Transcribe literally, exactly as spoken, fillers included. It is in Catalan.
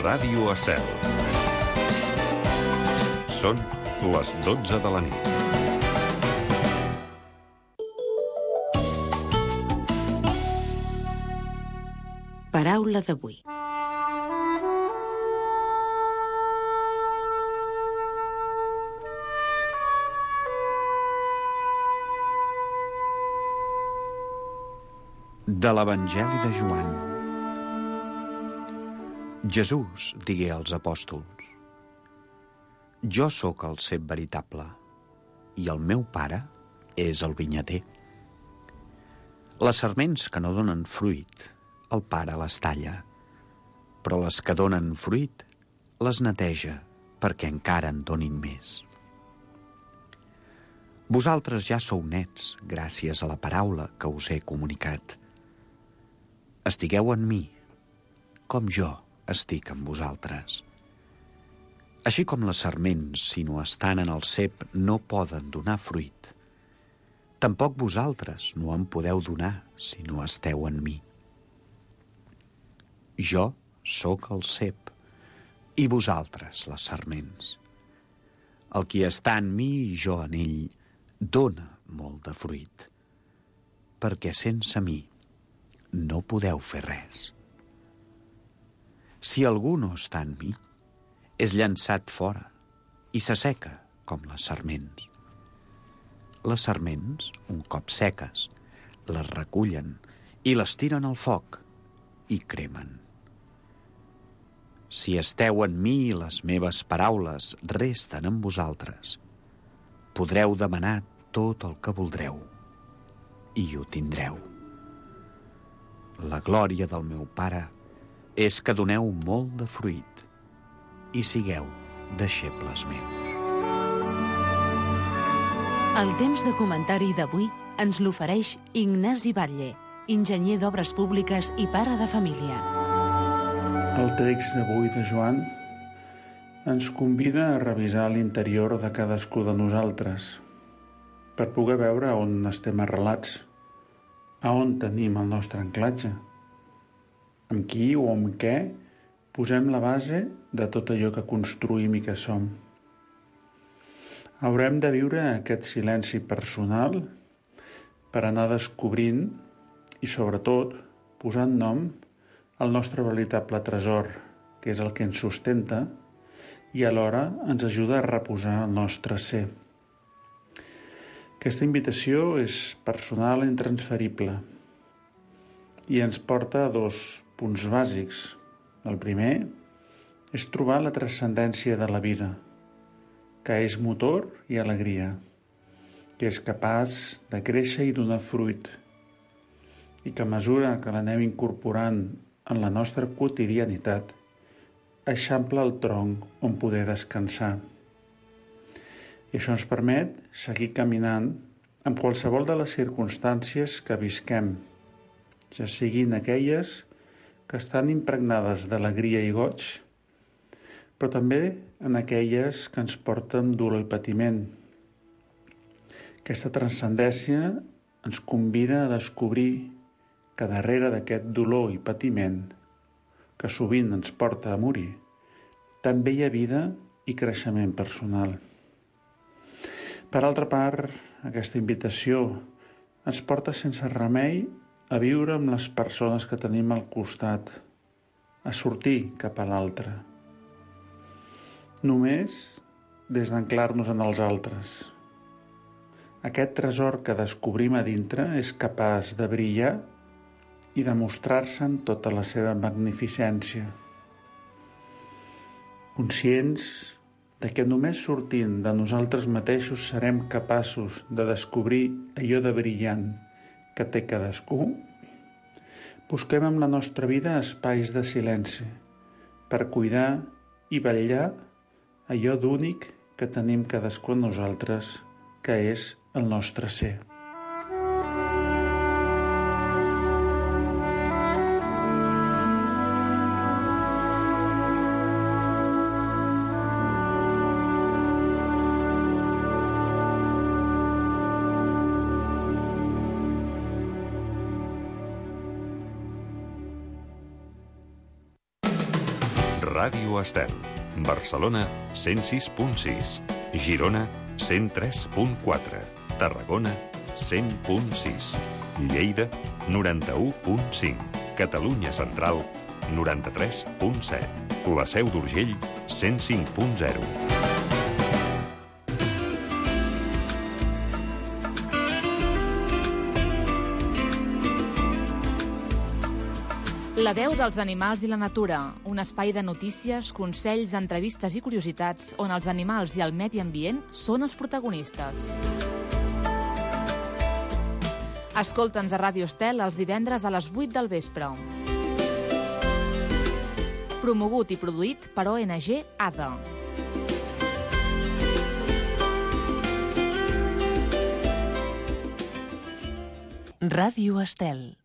Ràdio Estel. Són les dotze de la nit. Paraula d'avui. De l'Evangeli de Joan. Jesús digué als apòstols: Jo sóc el cep veritable, i el meu pare és el vinyater. Les sarments que no donen fruit, el pare les talla, però les que donen fruit les neteja perquè encara en donin més. Vosaltres ja sou nets gràcies a la paraula que us he comunicat. Estigueu en mi, com jo estic en vosaltres. Així com les sarments, si no estan en el cep, no poden donar fruit, tampoc vosaltres no en podeu donar si no esteu en mi. Jo sóc el cep, i vosaltres les sarments. El qui està en mi i jo en ell dóna molt de fruit, perquè sense mi no podeu fer res. Si algú no està en mi, és llançat fora i s'asseca com les sarments. Les sarments, un cop seques, les recullen i les tiren al foc i cremen. Si esteu en mi i les meves paraules resten en vosaltres, podreu demanar tot el que voldreu i ho tindreu. La glòria del meu Pare és que doneu molt de fruit i sigueu deixebles meus. El temps de comentari d'avui ens l'ofereix Ignasi Batlle, enginyer d'obres públiques i pare de família. El text d'avui de Joan ens convida a revisar l'interior de cadascú de nosaltres per poder veure on estem arrelats, a on tenim el nostre anclatge, amb qui o amb què posem la base de tot allò que construïm i que som. Haurem de viure aquest silenci personal per anar descobrint i, sobretot, posant nom al nostre veritable tresor, que és el que ens sustenta i alhora ens ajuda a reposar el nostre ser. Aquesta invitació és personal i intransferible i ens porta a dos punts bàsics. El primer és trobar la transcendència de la vida, que és motor i alegria, que és capaç de créixer i donar fruit, i que a mesura que l'anem incorporant en la nostra quotidianitat, eixampla el tronc on poder descansar. I això ens permet seguir caminant amb qualsevol de les circumstàncies que visquem, ja siguin aquelles que estan impregnades d'alegria i goig, però també en aquelles que ens porten dolor i patiment. Aquesta transcendència ens convida a descobrir que darrere d'aquest dolor i patiment, que sovint ens porta a morir, també hi ha vida i creixement personal. Per altra part, aquesta invitació ens porta sense remei a viure amb les persones que tenim al costat, a sortir cap a l'altre. Només des d'anclar-nos en els altres. Aquest tresor que descobrim a dintre és capaç de brillar i de mostrar-se en tota la seva magnificència. Conscients de que només sortint de nosaltres mateixos serem capaços de descobrir allò de brillant que té cadascú, busquem amb la nostra vida espais de silenci per cuidar i vetllar allò d'únic que tenim cadascú en nosaltres, que és el nostre ser. Ràdio Estel. Barcelona, cent sis punt sis. Girona, cent tres punt quatre. Tarragona, cent punt sis. Lleida, noranta-u punt cinc. Catalunya Central, noranta-tres punt set. La Seu d'Urgell, cent cinc punt zero. La veu dels animals i la natura, un espai de notícies, consells, entrevistes i curiositats on els animals i el medi ambient són els protagonistes. Escolta'ns a Ràdio Estel els divendres a les vuit del vespre. Promogut i produït per O N G A D A. Ràdio Estel.